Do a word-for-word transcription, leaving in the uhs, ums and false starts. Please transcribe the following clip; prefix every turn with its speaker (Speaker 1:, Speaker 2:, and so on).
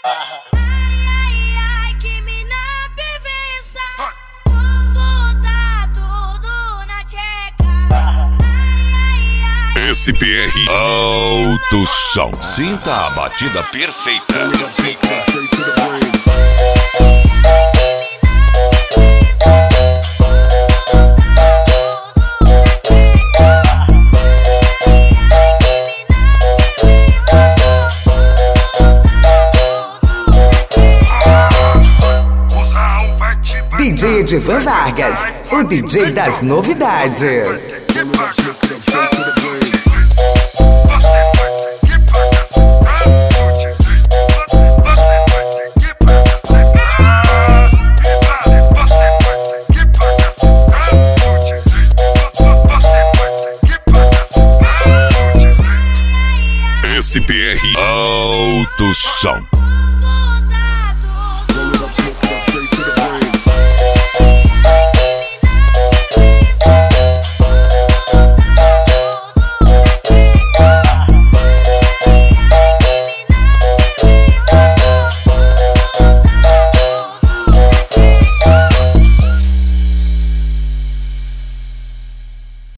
Speaker 1: Ai, ai, ai, que mina perfeiça. Vou botar tudo na tcheca. Ai, ai, ai.
Speaker 2: S P R Alto Som. Sinta a batida perfeita.
Speaker 3: D J Edivan Vargas, o D J das novidades.
Speaker 2: S P R Alto Som.